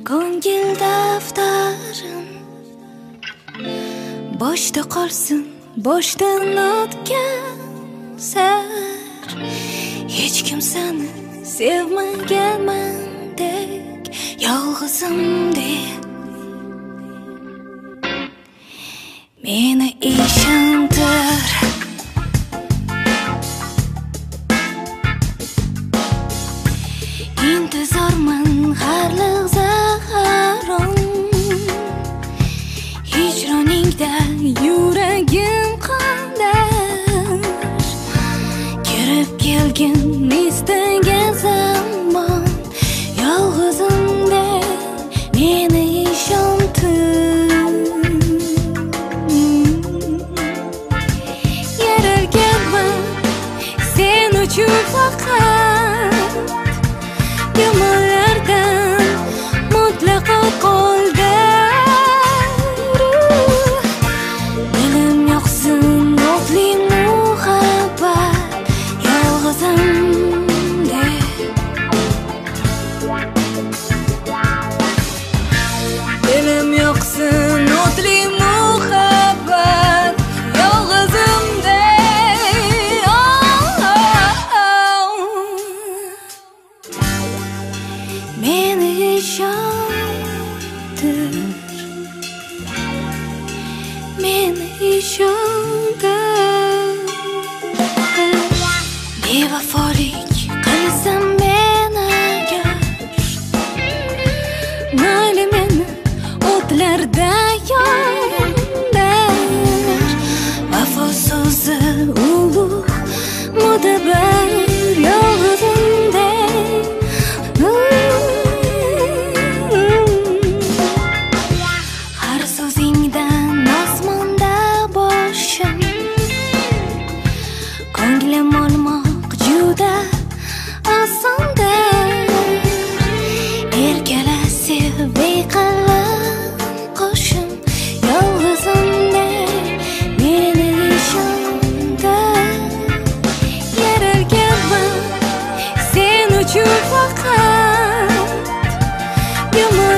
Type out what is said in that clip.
Ko'ngil daftarim boshda qolsin, boshdan o'tgan sar. Hech kim seni sevmaganmandek, yolg'izimdek meni ishontir. Intizorman har lahzaron, hijroningda yuragim qandar. Kirib kelgin istagan zamon, yolg'izimda meni ishontir. Yaralganman sen uchun faqat, yomonlardan mutlaqo qo'ldan. Dilim yoqsin o'tli muhabbat, yolg'izimda. Dilim yoqsin o'tli muhabbat, yolg'izimda. Meni ishontir, meni ishontir. Bevafolik qilsam men agar, mayli meni o'tlarda yondir. Vafo so'zi ulug' mudabbir, yolg'izimda. Har so'zingdan osmonda boshim, ko'nglim olmoq juda osondir. Erkala sev beqalam qo'shim, yolg'izimda meni ishontir. Yaralganman sen uchun faqat, yomon